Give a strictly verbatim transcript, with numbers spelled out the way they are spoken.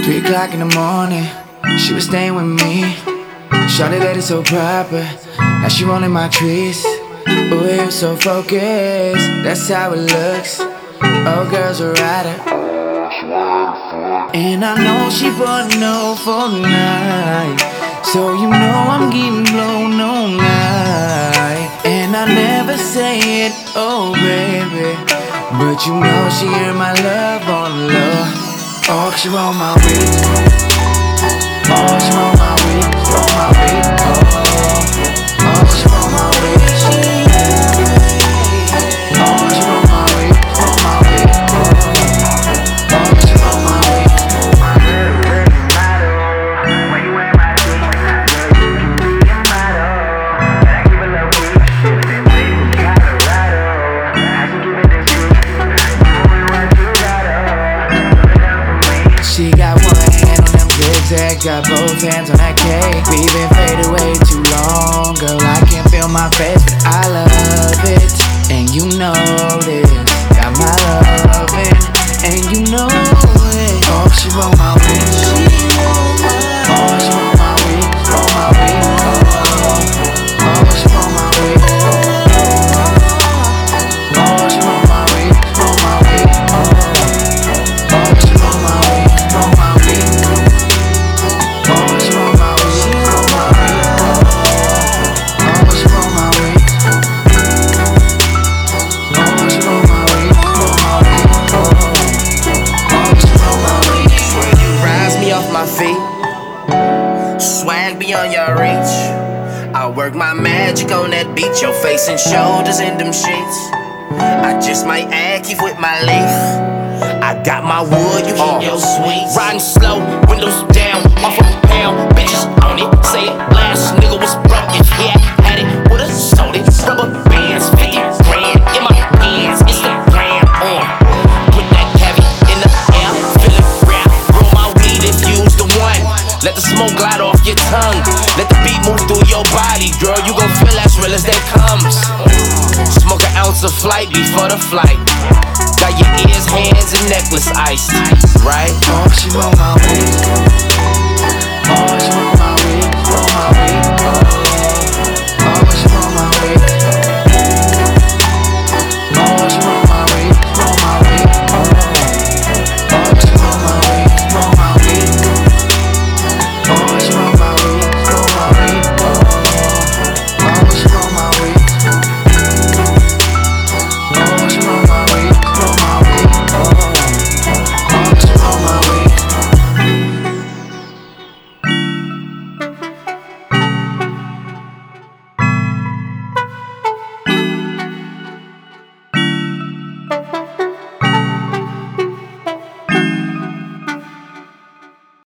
Three o'clock in the morning, she was staying with me. Shawty that is so proper, now she rolling my trees. Ooh, you're so focused, that's how it looks. Oh, girl's a rider, and I know she bought no for night. So you know I'm getting blown all night. And I never say it, oh baby, but you know she heard my love on the low. Oh, she roll my weed. Oh, she roll my weed, roll my weed. Oh, oh, she roll my weed. Oh, she roll my weed, roll my weed. Oh, oh, she roll my weed. When you wear my jeans, girl, you can be a model. But I give a little weed, then wait, you gotta ride her. I can give it this week, moving what you got her. She got one hand on them zigzags, got both hands on that cake. We've been faded way too long, girl, I can't feel my face, but I love it, and you know this. Got my lovin', and you know it. Oh, she roll my weed. Oh, she roll my weed, roll my weed. Oh, oh, she roll my weed. Oh, she roll my weed, roll my weed. Oh, oh, she roll my weed. Swag beyond your reach. I work my magic on that beat, your face and shoulders in them sheets. I just might add Keith with my leaf. I got my wood, you heat your sweets. Riding slow, windows down, off a pound, bitches on it. Say it last nigga was broke, if he had it, would've sold it. Rubber bands, fifty grand in my hands, Instagram on. Put that caveat in the air, feeling rap. Roll my weed if you's the one. Let the smoke glide off your tongue. Let the beat move through your body, girl. You gon' feel as real as that comes. Smoke an ounce of flight before the flight. Got your ears, hands, and necklace iced, right? Oh, she roll